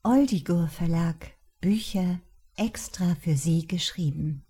Oldigur Verlag, Bücher extra für Sie geschrieben.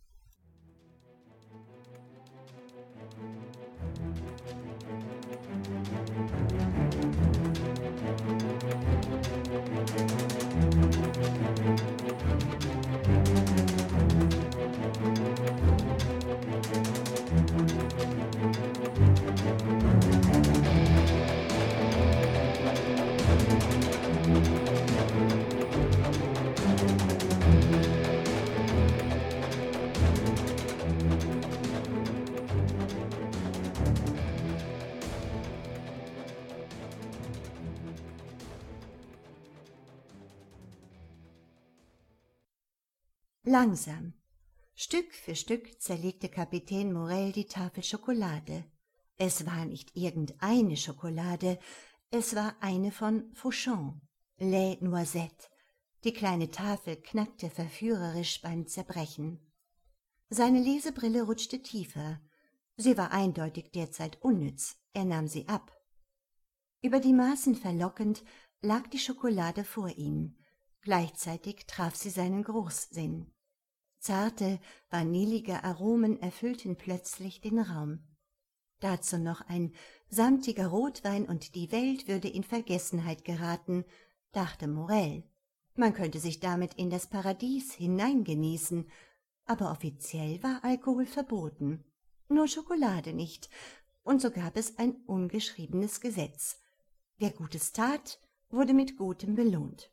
Langsam, Stück für Stück zerlegte Kapitän Morel die Tafel Schokolade. Es war nicht irgendeine Schokolade, es war eine von Fauchon, Lait Noisette. Die kleine Tafel knackte verführerisch beim Zerbrechen. Seine Lesebrille rutschte tiefer. Sie war eindeutig derzeit unnütz, er nahm sie ab. Über die Maßen verlockend lag die Schokolade vor ihm. Gleichzeitig traf sie seinen Geruchssinn. Zarte, vanillige Aromen erfüllten plötzlich den Raum. Dazu noch ein samtiger Rotwein und die Welt würde in Vergessenheit geraten, dachte Morel. Man könnte sich damit in das Paradies hineingenießen, aber offiziell war Alkohol verboten. Nur Schokolade nicht, und so gab es ein ungeschriebenes Gesetz. Wer Gutes tat, wurde mit Gutem belohnt.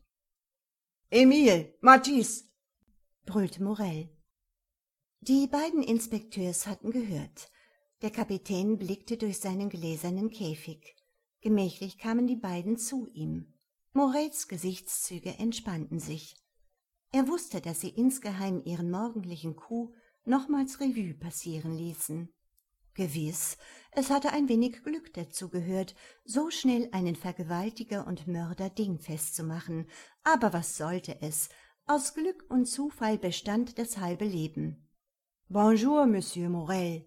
»Emile, Mathis«, brüllte Morel. Die beiden Inspekteurs hatten gehört. Der Kapitän blickte durch seinen gläsernen Käfig. Gemächlich kamen die beiden zu ihm. Morels Gesichtszüge entspannten sich. Er wusste, dass sie insgeheim ihren morgendlichen Coup nochmals Revue passieren ließen. Gewiss, es hatte ein wenig Glück dazu gehört, so schnell einen Vergewaltiger und Mörder dingfest zu machen. Aber was sollte es? Aus Glück und Zufall bestand das halbe Leben. »Bonjour, Monsieur Morel.«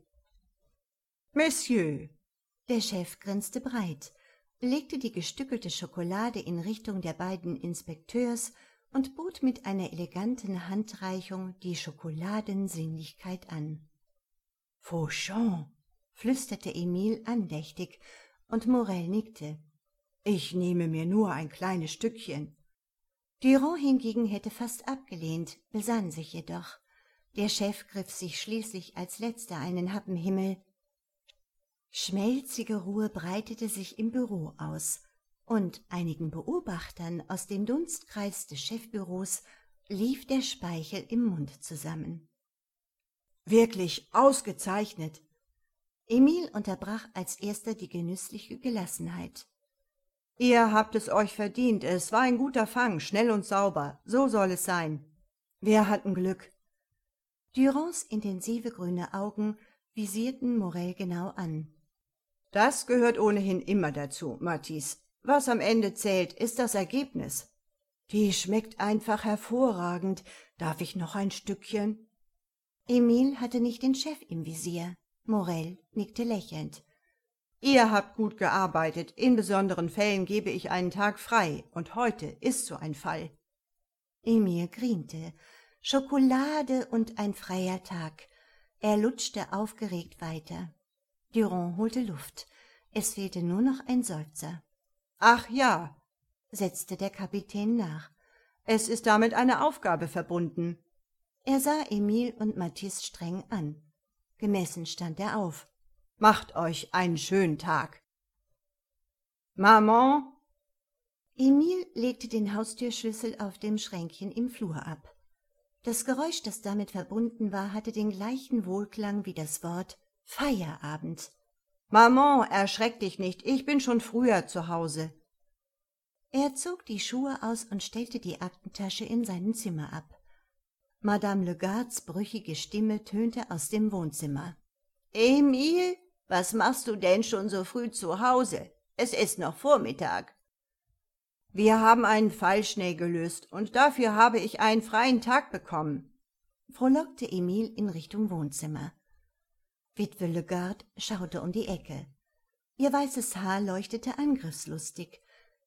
»Messieurs.« Der Chef grinste breit, legte die gestückelte Schokolade in Richtung der beiden Inspekteurs und bot mit einer eleganten Handreichung die Schokoladensinnlichkeit an. »Fauchon«, flüsterte Emile andächtig, und Morel nickte. »Ich nehme mir nur ein kleines Stückchen.« Durand hingegen hätte fast abgelehnt, besann sich jedoch. Der Chef griff sich schließlich als letzter einen Happen Himmel. Schmelzige Ruhe breitete sich im Büro aus, und einigen Beobachtern aus dem Dunstkreis des Chefbüros lief der Speichel im Mund zusammen. »Wirklich ausgezeichnet!« Emile unterbrach als erster die genüssliche Gelassenheit. »Ihr habt es euch verdient, es war ein guter Fang, schnell und sauber, so soll es sein. Wir hatten Glück.« Durands intensive grüne Augen visierten Morel genau an. »Das gehört ohnehin immer dazu, Mathis. Was am Ende zählt, ist das Ergebnis. Die schmeckt einfach hervorragend. Darf ich noch ein Stückchen?« Emile hatte nicht den Chef im Visier. Morel nickte lächelnd. »Ihr habt gut gearbeitet. In besonderen Fällen gebe ich einen Tag frei, und heute ist so ein Fall.« Emile griente. Schokolade und ein freier Tag. Er lutschte aufgeregt weiter. Durand holte Luft. Es fehlte nur noch ein Seufzer. »Ach ja«, setzte der Kapitän nach. »Es ist damit eine Aufgabe verbunden.« Er sah Emile und Mathis streng an. Gemessen stand er auf. »Macht euch einen schönen Tag.« »Maman?« Emile legte den Haustürschlüssel auf dem Schränkchen im Flur ab. Das Geräusch, das damit verbunden war, hatte den gleichen Wohlklang wie das Wort Feierabend. »Maman, erschreck dich nicht, ich bin schon früher zu Hause.« Er zog die Schuhe aus und stellte die Aktentasche in sein Zimmer ab. Madame Legards brüchige Stimme tönte aus dem Wohnzimmer. »Emile, was machst du denn schon so früh zu Hause? Es ist noch Vormittag.« »Wir haben einen Fall schnell gelöst, und dafür habe ich einen freien Tag bekommen«, frohlockte Emile in Richtung Wohnzimmer. Witwe Legard schaute um die Ecke. Ihr weißes Haar leuchtete angriffslustig.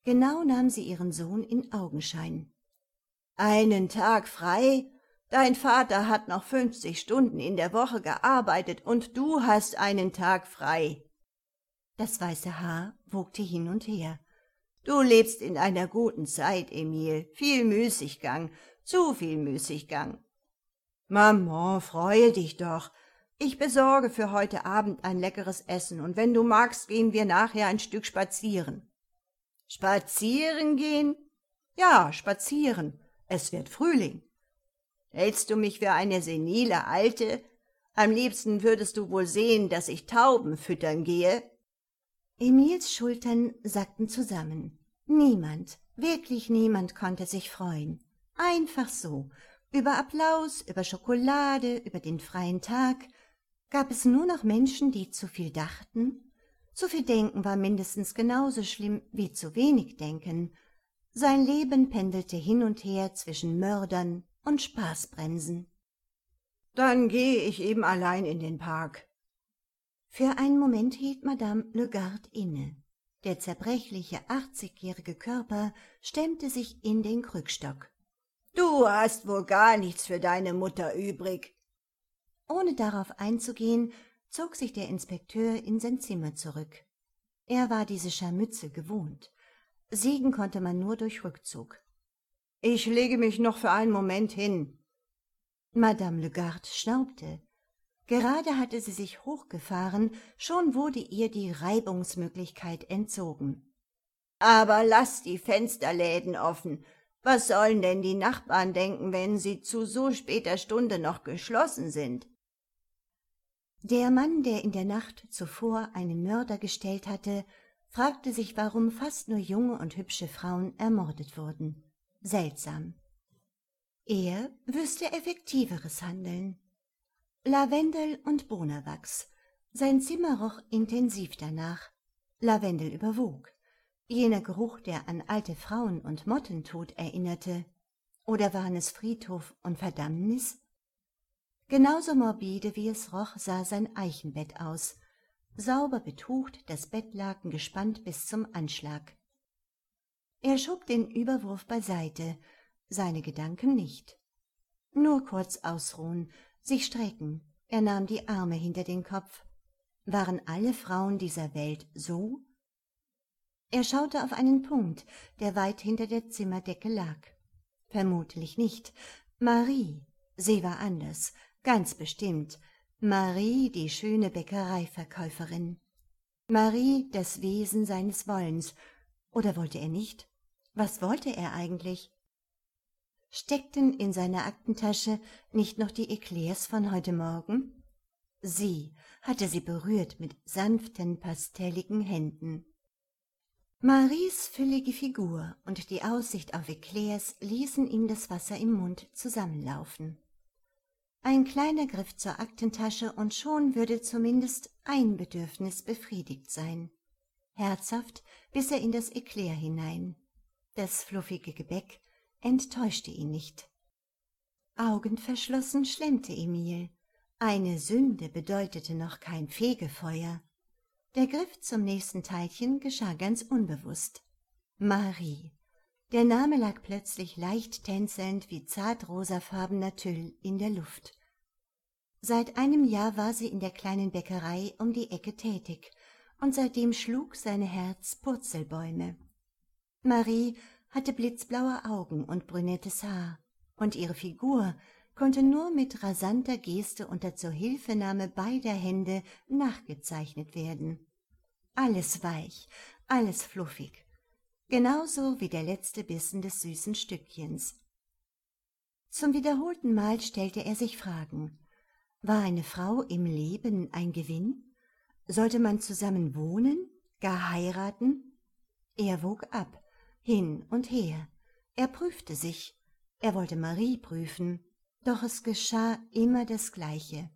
Genau nahm sie ihren Sohn in Augenschein. »Einen Tag frei? Dein Vater hat noch 50 Stunden in der Woche gearbeitet und du hast einen Tag frei.« Das weiße Haar wogte hin und her. »Du lebst in einer guten Zeit, Emil. Viel Müßiggang, zu viel Müßiggang.« »Maman, freue dich doch. Ich besorge für heute Abend ein leckeres Essen, und wenn du magst, gehen wir nachher ein Stück spazieren.« »Spazieren gehen?« »Ja, spazieren. Es wird Frühling.« »Hältst du mich für eine senile Alte? Am liebsten würdest du wohl sehen, dass ich Tauben füttern gehe.« Emils Schultern sackten zusammen. Niemand, wirklich niemand konnte sich freuen. Einfach so, über Applaus, über Schokolade, über den freien Tag. Gab es nur noch Menschen, die zu viel dachten? Zu viel Denken war mindestens genauso schlimm wie zu wenig Denken. Sein Leben pendelte hin und her zwischen Mördern und Spaßbremsen. »Dann gehe ich eben allein in den Park.« Für einen Moment hielt Madame Le Garde inne. Der zerbrechliche, 80-jährige Körper stemmte sich in den Krückstock. »Du hast wohl gar nichts für deine Mutter übrig.« Ohne darauf einzugehen, zog sich der Inspekteur in sein Zimmer zurück. Er war diese Scharmützel gewohnt. Siegen konnte man nur durch Rückzug. »Ich lege mich noch für einen Moment hin.« Madame Le Garde schnaubte. Gerade hatte sie sich hochgefahren, schon wurde ihr die Reibungsmöglichkeit entzogen. »Aber lass die Fensterläden offen. Was sollen denn die Nachbarn denken, wenn sie zu so später Stunde noch geschlossen sind?« Der Mann, der in der Nacht zuvor einen Mörder gestellt hatte, fragte sich, warum fast nur junge und hübsche Frauen ermordet wurden. Seltsam. Er wüsste effektiveres Handeln. Lavendel und Bonawachs. Sein Zimmer roch intensiv danach. Lavendel überwog. Jener Geruch, der an alte Frauen und Mottentod erinnerte. Oder waren es Friedhof und Verdammnis? Genauso morbide wie es roch, sah sein Eichenbett aus. Sauber betucht, das Bettlaken gespannt bis zum Anschlag. Er schob den Überwurf beiseite, seine Gedanken nicht. Nur kurz ausruhen, sich strecken, er nahm die Arme hinter den Kopf. Waren alle Frauen dieser Welt so? Er schaute auf einen Punkt, der weit hinter der Zimmerdecke lag. Vermutlich nicht. Marie, sie war anders, ganz bestimmt. Marie, die schöne Bäckereiverkäuferin. Marie, das Wesen seines Wollens. Oder wollte er nicht? Was wollte er eigentlich? Steckten in seiner Aktentasche nicht noch die Eclairs von heute Morgen? Sie hatte sie berührt mit sanften, pastelligen Händen. Maries füllige Figur und die Aussicht auf Eclairs ließen ihm das Wasser im Mund zusammenlaufen. Ein kleiner Griff zur Aktentasche und schon würde zumindest ein Bedürfnis befriedigt sein. Herzhaft biss er in das Eclair hinein. Das fluffige Gebäck enttäuschte ihn nicht. Augenverschlossen schlemmte Emil. Eine Sünde bedeutete noch kein Fegefeuer. Der Griff zum nächsten Teilchen geschah ganz unbewusst. Marie. Der Name lag plötzlich leicht tänzelnd wie zartrosafarbener Tüll in der Luft. Seit einem Jahr war sie in der kleinen Bäckerei um die Ecke tätig, und seitdem schlug sein Herz Purzelbäume. Marie hatte blitzblaue Augen und brünettes Haar, und ihre Figur konnte nur mit rasanter Geste unter Zuhilfenahme beider Hände nachgezeichnet werden. Alles weich, alles fluffig, genauso wie der letzte Bissen des süßen Stückchens. Zum wiederholten Mal stellte er sich Fragen. War eine Frau im Leben ein Gewinn? Sollte man zusammen wohnen, gar heiraten? Er wog ab, hin und her. Er prüfte sich. Er wollte Marie prüfen, doch es geschah immer das Gleiche.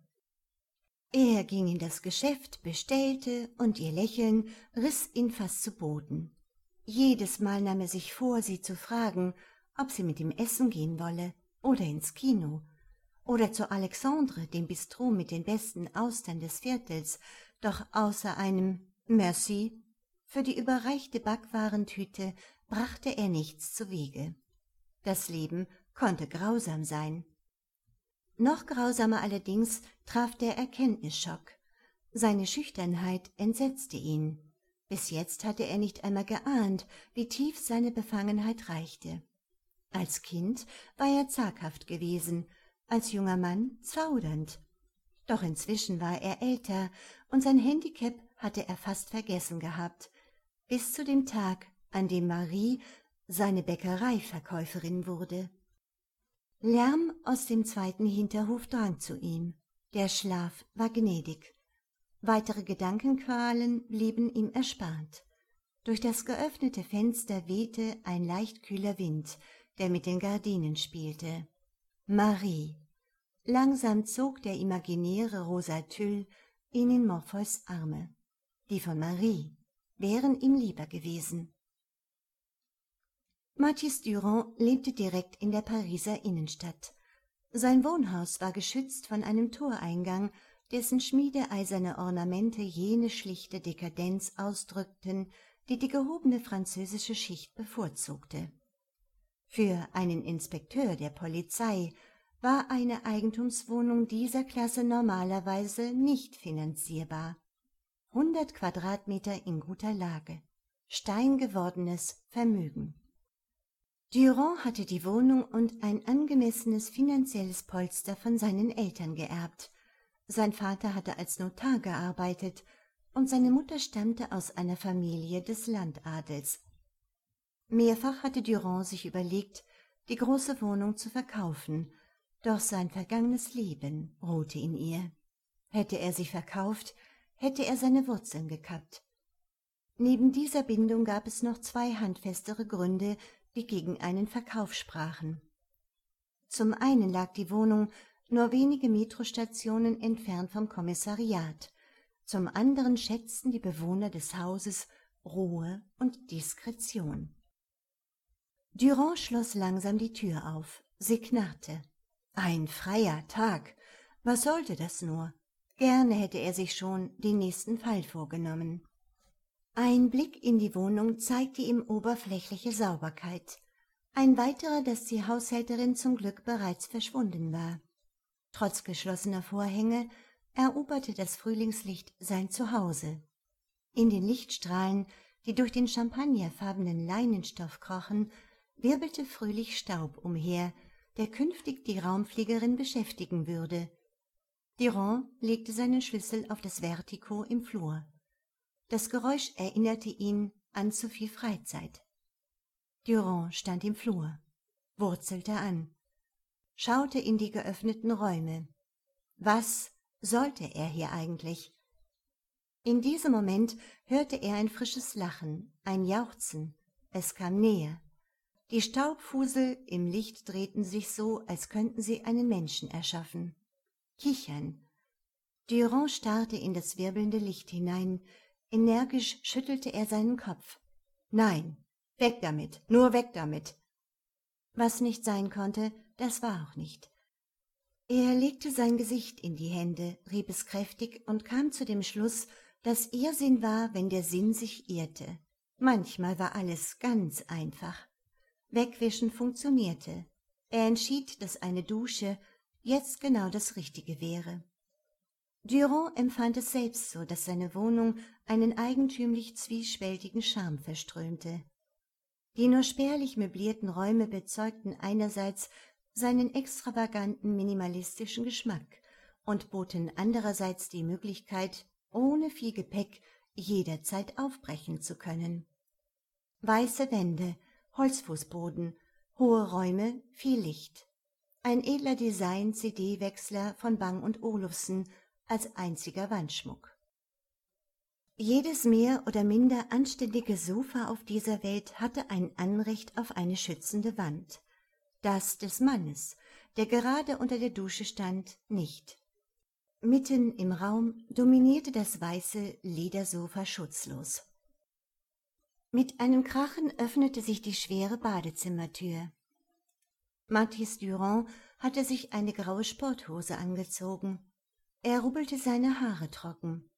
Er ging in das Geschäft, bestellte, und ihr Lächeln riss ihn fast zu Boden. Jedes Mal nahm er sich vor, sie zu fragen, ob sie mit ihm essen gehen wolle oder ins Kino oder zu Alexandre, dem Bistro mit den besten Austern des Viertels, doch außer einem Merci für die überreichte Backwarentüte brachte er nichts zuwege. Das Leben konnte grausam sein. Noch grausamer allerdings traf der Erkenntnisschock. Seine Schüchternheit entsetzte ihn. Bis jetzt hatte er nicht einmal geahnt, wie tief seine Befangenheit reichte. Als Kind war er zaghaft gewesen, als junger Mann zaudernd. Doch inzwischen war er älter und sein Handicap hatte er fast vergessen gehabt, bis zu dem Tag, an dem Marie seine Bäckereiverkäuferin wurde. Lärm aus dem zweiten Hinterhof drang zu ihm. Der Schlaf war gnädig. Weitere Gedankenqualen blieben ihm erspart. Durch das geöffnete Fenster wehte ein leicht kühler Wind, der mit den Gardinen spielte. Marie. Langsam zog der imaginäre rosa Tüll ihn in Morpheus Arme. Die von Marie wären ihm lieber gewesen. Mathis Durand lebte direkt in der Pariser Innenstadt. Sein Wohnhaus war geschützt von einem Toreingang, dessen schmiedeeiserne Ornamente jene schlichte Dekadenz ausdrückten, die die gehobene französische Schicht bevorzugte. Für einen Inspekteur der Polizei war eine Eigentumswohnung dieser Klasse normalerweise nicht finanzierbar. 100 Quadratmeter in guter Lage, steingewordenes Vermögen. Durand hatte die Wohnung und ein angemessenes finanzielles Polster von seinen Eltern geerbt. Sein Vater hatte als Notar gearbeitet und seine Mutter stammte aus einer Familie des Landadels. Mehrfach hatte Durand sich überlegt, die große Wohnung zu verkaufen, doch sein vergangenes Leben ruhte in ihr. Hätte er sie verkauft, hätte er seine Wurzeln gekappt. Neben dieser Bindung gab es noch 2 handfestere Gründe, die gegen einen Verkauf sprachen. Zum einen lag die Wohnung nur wenige Metrostationen entfernt vom Kommissariat, zum anderen schätzten die Bewohner des Hauses Ruhe und Diskretion. Durand schloss langsam die Tür auf. Sie knarrte. Ein freier Tag. Was sollte das nur? Gerne hätte er sich schon den nächsten Fall vorgenommen. Ein Blick in die Wohnung zeigte ihm oberflächliche Sauberkeit. Ein weiterer, dass die Haushälterin zum Glück bereits verschwunden war. Trotz geschlossener Vorhänge eroberte das Frühlingslicht sein Zuhause. In den Lichtstrahlen, die durch den champagnerfarbenen Leinenstoff krochen, wirbelte fröhlich Staub umher, der künftig die Raumfliegerin beschäftigen würde. Durand legte seinen Schlüssel auf das Vertico im Flur. Das Geräusch erinnerte ihn an zu viel Freizeit. Durand stand im Flur, wurzelte an, schaute in die geöffneten Räume. Was sollte er hier eigentlich? In diesem Moment hörte er ein frisches Lachen, ein Jauchzen. Es kam näher. Die Staubfusel im Licht drehten sich so, als könnten sie einen Menschen erschaffen. Kichern. Durand starrte in das wirbelnde Licht hinein. Energisch schüttelte er seinen Kopf. Nein, weg damit, nur weg damit. Was nicht sein konnte, das war auch nicht. Er legte sein Gesicht in die Hände, rieb es kräftig und kam zu dem Schluss, dass Irrsinn war, wenn der Sinn sich irrte. Manchmal war alles ganz einfach. Wegwischen funktionierte. Er entschied, dass eine Dusche jetzt genau das Richtige wäre. Durand empfand es selbst so, dass seine Wohnung einen eigentümlich zwiespältigen Charme verströmte. Die nur spärlich möblierten Räume bezeugten einerseits seinen extravaganten minimalistischen Geschmack und boten andererseits die Möglichkeit, ohne viel Gepäck jederzeit aufbrechen zu können. Weiße Wände, Holzfußboden, hohe Räume, viel Licht. Ein edler Design-CD-Wechsler von Bang & Olufsen als einziger Wandschmuck. Jedes mehr oder minder anständige Sofa auf dieser Welt hatte ein Anrecht auf eine schützende Wand. Das des Mannes, der gerade unter der Dusche stand, nicht. Mitten im Raum dominierte das weiße Ledersofa schutzlos. Mit einem Krachen öffnete sich die schwere Badezimmertür. Mathis Durand hatte sich eine graue Sporthose angezogen. Er rubbelte seine Haare trocken.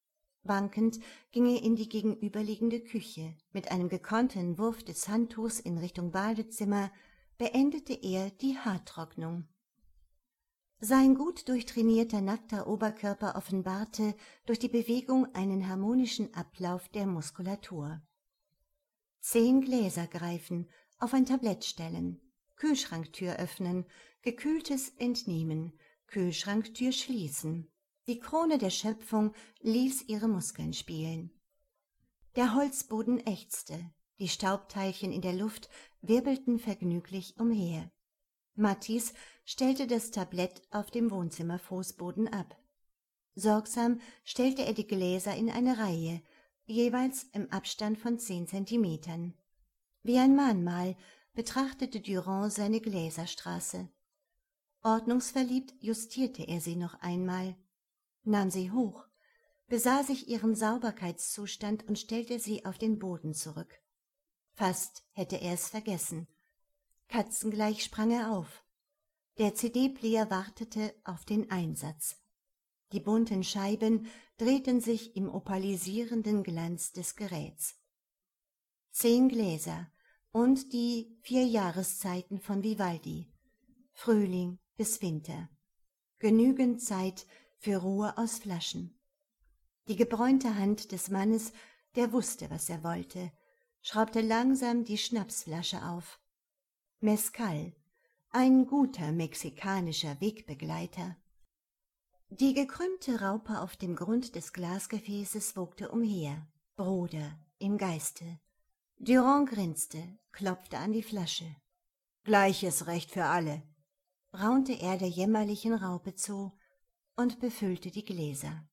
Wankend ging er in die gegenüberliegende Küche. Mit einem gekonnten Wurf des Handtuchs in Richtung Badezimmer beendete er die Haartrocknung. Sein gut durchtrainierter, nackter Oberkörper offenbarte durch die Bewegung einen harmonischen Ablauf der Muskulatur. 10 Gläser greifen, auf ein Tablett stellen, Kühlschranktür öffnen, Gekühltes entnehmen, Kühlschranktür schließen. Die Krone der Schöpfung ließ ihre Muskeln spielen. Der Holzboden ächzte, die Staubteilchen in der Luft wirbelten vergnüglich umher. Matthias stellte das Tablett auf dem Wohnzimmerfußboden ab. Sorgsam stellte er die Gläser in eine Reihe, jeweils im Abstand von 10 Zentimetern. Wie ein Mahnmal betrachtete Durand seine Gläserstraße. Ordnungsverliebt justierte er sie noch einmal, nahm sie hoch, besah sich ihren Sauberkeitszustand und stellte sie auf den Boden zurück. Fast hätte er es vergessen. Katzengleich sprang er auf. Der CD-Player wartete auf den Einsatz. Die bunten Scheiben drehten sich im opalisierenden Glanz des Geräts. 10 Gläser und die 4 Jahreszeiten von Vivaldi, Frühling bis Winter. Genügend Zeit für Ruhe aus Flaschen. Die gebräunte Hand des Mannes, der wusste, was er wollte, schraubte langsam die Schnapsflasche auf. Mezcal, ein guter mexikanischer Wegbegleiter. Die gekrümmte Raupe auf dem Grund des Glasgefäßes wogte umher. Bruder im Geiste. Durand grinste, klopfte an die Flasche. »Gleiches Recht für alle«, raunte er der jämmerlichen Raupe zu und befüllte die Gläser.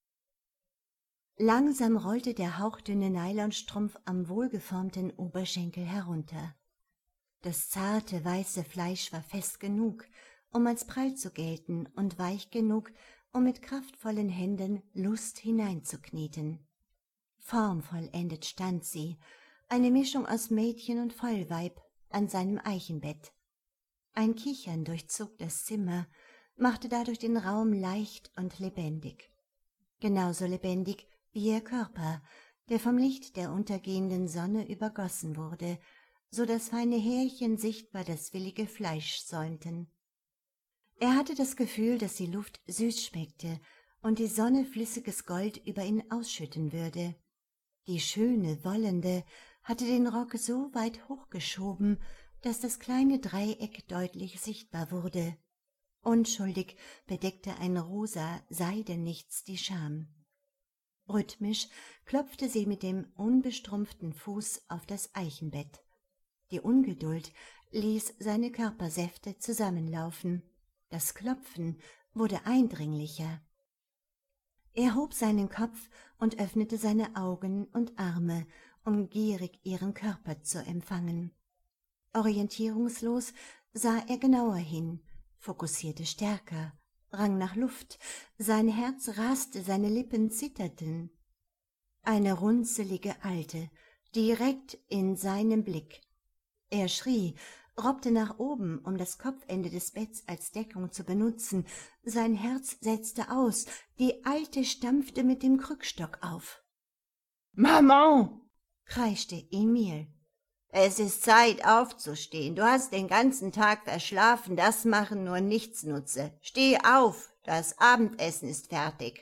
Langsam rollte der hauchdünne Nylonstrumpf am wohlgeformten Oberschenkel herunter. Das zarte, weiße Fleisch war fest genug, um als prall zu gelten und weich genug, um mit kraftvollen Händen Lust hineinzukneten. Formvollendet stand sie, eine Mischung aus Mädchen und Vollweib, an seinem Eichenbett. Ein Kichern durchzog das Zimmer, machte dadurch den Raum leicht und lebendig. Genauso lebendig wie ihr Körper, der vom Licht der untergehenden Sonne übergossen wurde, so dass feine Härchen sichtbar das willige Fleisch säumten. Er hatte das Gefühl, dass die Luft süß schmeckte und die Sonne flüssiges Gold über ihn ausschütten würde. Die schöne, wollende hatte den Rock so weit hochgeschoben, dass das kleine Dreieck deutlich sichtbar wurde. Unschuldig bedeckte ein rosa Seidenichts die Scham. Rhythmisch klopfte sie mit dem unbestrumpften Fuß auf das Eichenbett. Die Ungeduld ließ seine Körpersäfte zusammenlaufen. Das Klopfen wurde eindringlicher. Er hob seinen Kopf und öffnete seine Augen und Arme, um gierig ihren Körper zu empfangen. Orientierungslos sah er genauer hin, fokussierte stärker, rang nach Luft, sein Herz raste, seine Lippen zitterten. Eine runzelige Alte, direkt in seinem Blick. Er schrie, robbte nach oben, um das Kopfende des Betts als Deckung zu benutzen. Sein Herz setzte aus, die Alte stampfte mit dem Krückstock auf. »Maman«, kreischte Emil. »Es ist Zeit, aufzustehen. Du hast den ganzen Tag verschlafen, das machen nur Nichtsnutze. Steh auf, das Abendessen ist fertig.«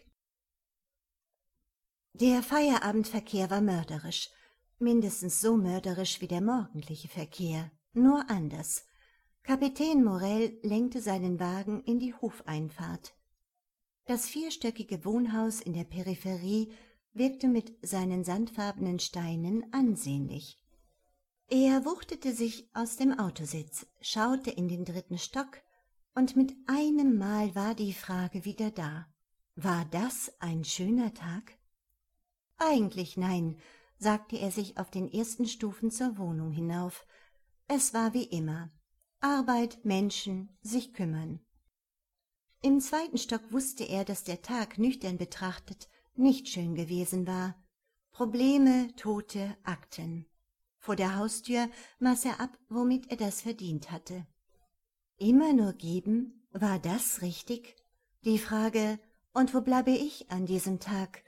Der Feierabendverkehr war mörderisch, mindestens so mörderisch wie der morgendliche Verkehr, nur anders. Kapitän Morel lenkte seinen Wagen in die Hofeinfahrt. Das vierstöckige Wohnhaus in der Peripherie wirkte mit seinen sandfarbenen Steinen ansehnlich. Er wuchtete sich aus dem Autositz, schaute in den 3. Stock, und mit einem Mal war die Frage wieder da. War das ein schöner Tag? Eigentlich nein, sagte er sich auf den ersten Stufen zur Wohnung hinauf. Es war wie immer. Arbeit, Menschen, sich kümmern. Im 2. Stock wusste er, dass der Tag nüchtern betrachtet nicht schön gewesen war. Probleme, Tote, Akten. Vor der Haustür maß er ab, womit er das verdient hatte. Immer nur geben, war das richtig? Die Frage, und wo bleibe ich an diesem Tag,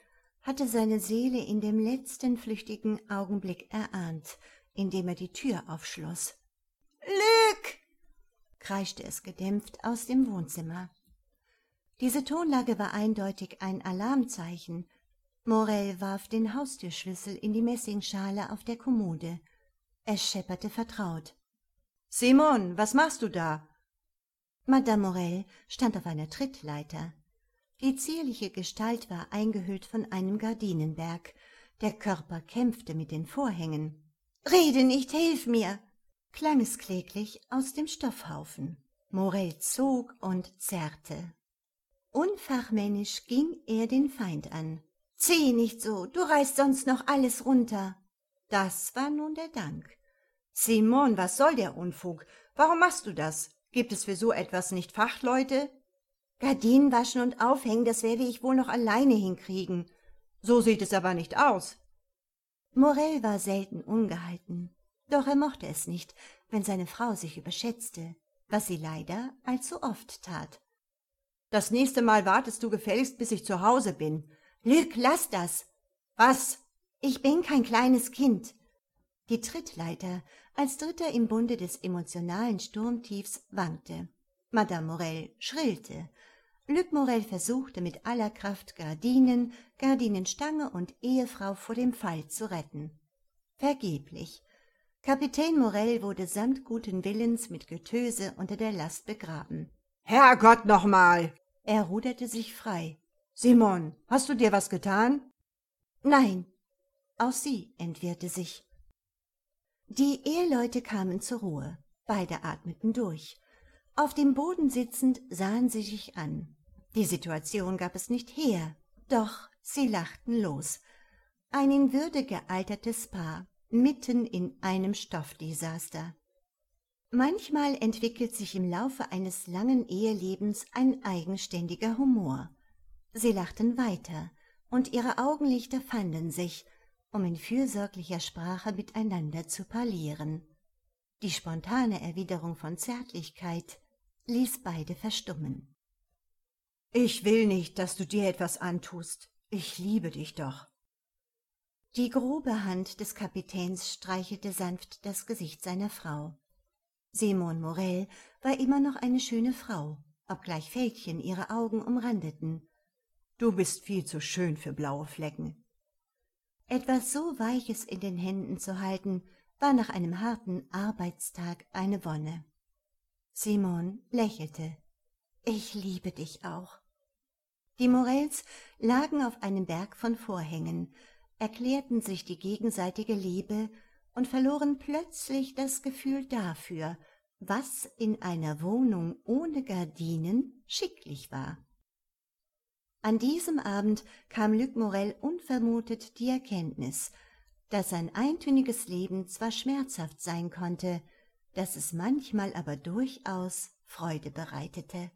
hatte seine Seele in dem letzten flüchtigen Augenblick erahnt, indem er die Tür aufschloss. »Luc!« kreischte es gedämpft aus dem Wohnzimmer. Diese Tonlage war eindeutig ein Alarmzeichen. Morel warf den Haustürschlüssel in die Messingschale auf der Kommode. Es schepperte vertraut. »Simon, was machst du da?« Madame Morel stand auf einer Trittleiter. Die zierliche Gestalt war eingehüllt von einem Gardinenberg. Der Körper kämpfte mit den Vorhängen. »Rede nicht, hilf mir!« klang es kläglich aus dem Stoffhaufen. Morel zog und zerrte. Unfachmännisch ging er den Feind an. »Zieh nicht so, du reißt sonst noch alles runter!« Das war nun der Dank. »Simon, was soll der Unfug? Warum machst du das? Gibt es für so etwas nicht Fachleute?« »Gardinen waschen und aufhängen, das werde ich wohl noch alleine hinkriegen.« »So sieht es aber nicht aus.« Morel war selten ungehalten, doch er mochte es nicht, wenn seine Frau sich überschätzte, was sie leider allzu oft tat. »Das nächste Mal wartest du gefälligst, bis ich zu Hause bin.« »Luc, lass das!« »Was?« »Ich bin kein kleines Kind.« Die Trittleiter, als Dritter im Bunde des emotionalen Sturmtiefs, wankte. Madame Morel schrillte. Luc Morel versuchte mit aller Kraft Gardinen, Gardinenstange und Ehefrau vor dem Fall zu retten. Vergeblich. Kapitän Morel wurde samt guten Willens mit Getöse unter der Last begraben. »Herrgott noch mal!« Er ruderte sich frei. »Simon, hast du dir was getan?« »Nein.« Auch sie entwirrte sich. Die Eheleute kamen zur Ruhe. Beide atmeten durch. Auf dem Boden sitzend sahen sie sich an. Die Situation gab es nicht her, doch sie lachten los. Ein in Würde gealtertes Paar, mitten in einem Stoffdesaster. Manchmal entwickelt sich im Laufe eines langen Ehelebens ein eigenständiger Humor. Sie lachten weiter, und ihre Augenlichter fanden sich, um in fürsorglicher Sprache miteinander zu parlieren. Die spontane Erwiderung von Zärtlichkeit ließ beide verstummen. »Ich will nicht, dass du dir etwas antust. Ich liebe dich doch.« Die grobe Hand des Kapitäns streichelte sanft das Gesicht seiner Frau. Simon Morel war immer noch eine schöne Frau, obgleich Fältchen ihre Augen umrandeten. »Du bist viel zu schön für blaue Flecken.« Etwas so Weiches in den Händen zu halten, war nach einem harten Arbeitstag eine Wonne. Simon lächelte. »Ich liebe dich auch.« Die Morels lagen auf einem Berg von Vorhängen, erklärten sich die gegenseitige Liebe und verloren plötzlich das Gefühl dafür, was in einer Wohnung ohne Gardinen schicklich war. An diesem Abend kam Luc Morel unvermutet die Erkenntnis, dass sein eintöniges Leben zwar schmerzhaft sein konnte, dass es manchmal aber durchaus Freude bereitete.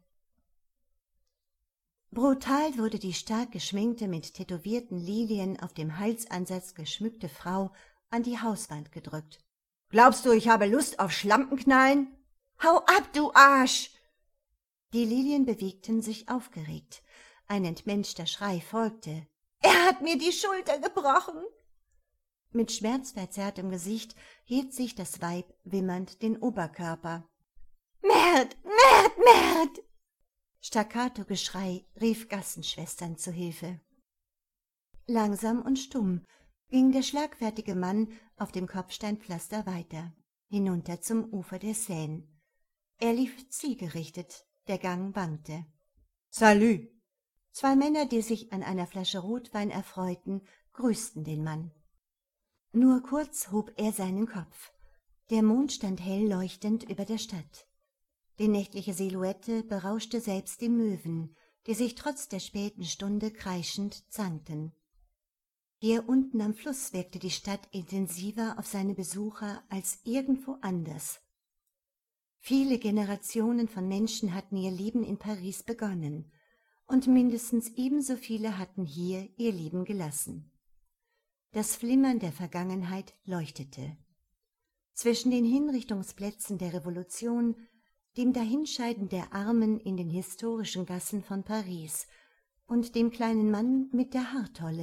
Brutal wurde die stark geschminkte, mit tätowierten Lilien auf dem Halsansatz geschmückte Frau an die Hauswand gedrückt. »Glaubst du, ich habe Lust auf Schlampenknallen? Hau ab, du Arsch!« Die Lilien bewegten sich aufgeregt. Ein entmenschter Schrei folgte. »Er hat mir die Schulter gebrochen!« Mit schmerzverzerrtem Gesicht hielt sich das Weib wimmernd den Oberkörper. »Merd, Merd, Merd!« Staccato-Geschrei rief Gassenschwestern zu Hilfe. Langsam und stumm ging der schlagfertige Mann auf dem Kopfsteinpflaster weiter, hinunter zum Ufer der Seine. Er lief zielgerichtet, der Gang wankte. »Salü!« Zwei Männer, die sich an einer Flasche Rotwein erfreuten, grüßten den Mann. Nur kurz hob er seinen Kopf. Der Mond stand hell leuchtend über der Stadt. Die nächtliche Silhouette berauschte selbst die Möwen, die sich trotz der späten Stunde kreischend zankten. Hier unten am Fluss wirkte die Stadt intensiver auf seine Besucher als irgendwo anders. Viele Generationen von Menschen hatten ihr Leben in Paris begonnen, und mindestens ebenso viele hatten hier ihr Leben gelassen. Das Flimmern der Vergangenheit leuchtete. Zwischen den Hinrichtungsplätzen der Revolution, dem Dahinscheiden der Armen in den historischen Gassen von Paris und dem kleinen Mann mit der Haartolle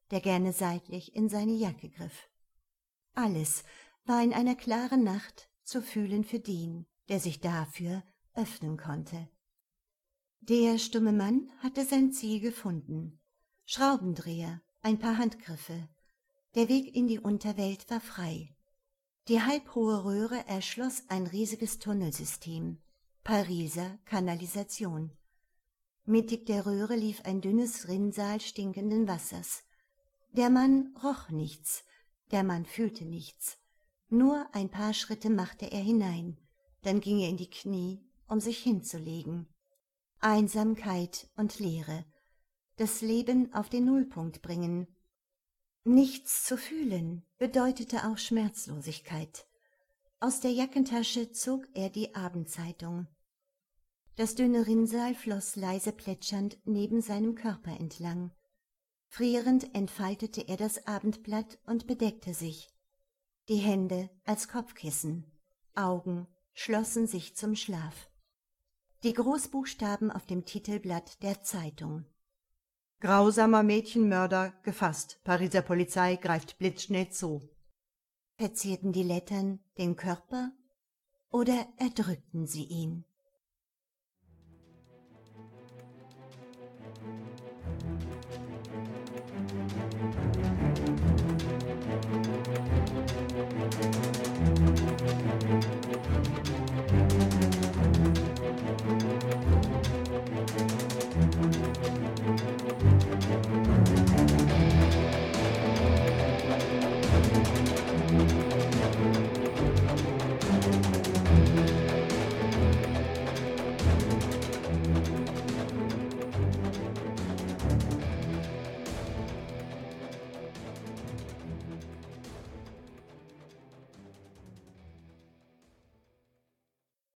der gerne seitlich in seine Jacke griff. Alles war in einer klaren Nacht zu fühlen für den, der sich dafür öffnen konnte. Der stumme Mann hatte sein Ziel gefunden. Schraubendreher, ein paar Handgriffe. Der Weg in die Unterwelt war frei. Die halbhohe Röhre erschloss ein riesiges Tunnelsystem. Pariser Kanalisation. Mittig der Röhre lief ein dünnes Rinnsal stinkenden Wassers. Der Mann roch nichts, der Mann fühlte nichts. Nur ein paar Schritte machte er hinein, dann ging er in die Knie, um sich hinzulegen. Einsamkeit und Leere, das Leben auf den Nullpunkt bringen. Nichts zu fühlen bedeutete auch Schmerzlosigkeit. Aus der Jackentasche zog er die Abendzeitung. Das dünne Rinnsal floss leise plätschernd neben seinem Körper entlang. Frierend entfaltete er das Abendblatt und bedeckte sich. Die Hände als Kopfkissen, Augen schlossen sich zum Schlaf. Die Großbuchstaben auf dem Titelblatt der Zeitung. Grausamer Mädchenmörder gefasst. Pariser Polizei greift blitzschnell zu. Verzierten die Lettern den Körper oder erdrückten sie ihn?